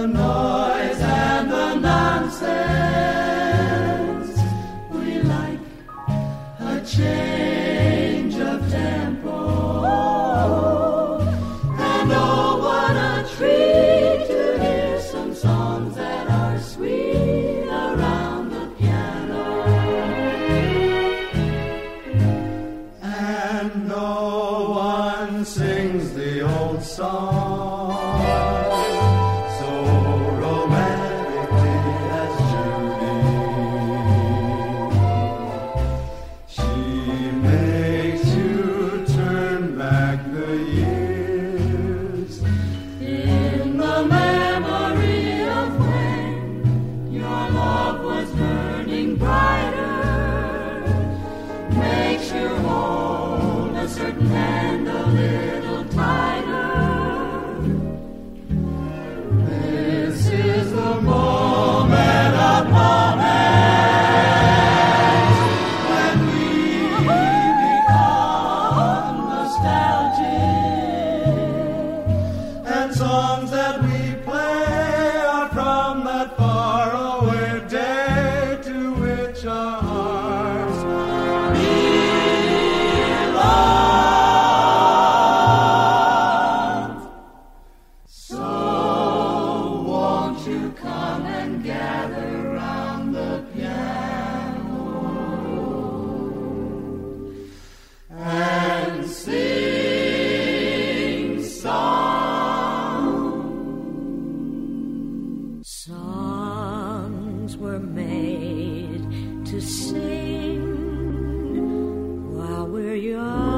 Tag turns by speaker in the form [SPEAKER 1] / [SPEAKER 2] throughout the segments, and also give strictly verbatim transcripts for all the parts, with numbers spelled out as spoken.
[SPEAKER 1] the noise and the nonsense. We like a change of tempo. And oh, what a treat to hear some songs that are sweet around the piano. And no one sings the old song so romantically as Judy. She makes you turn back the years in the memory of when your love was burning brighter. Makes you hold a certain hand a little tighter. This is the moment of moments when we become nostalgic, and songs that we play are from that faraway day to which our hearts belong. So won't you come and gather round the piano and sing songs.
[SPEAKER 2] Songs were made to sing while we're young.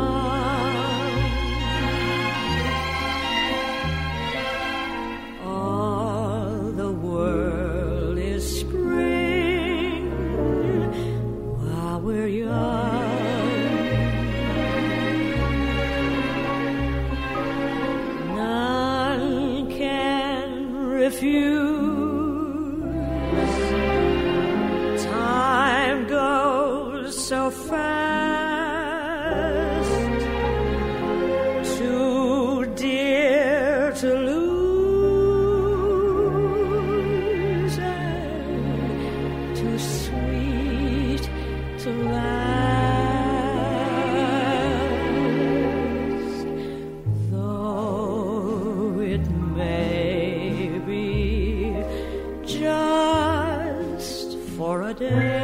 [SPEAKER 2] All the world is spring while we're young. None can refuse. Time goes so fast, too dear to lose, and too sweet to last. Though it may be just for a day,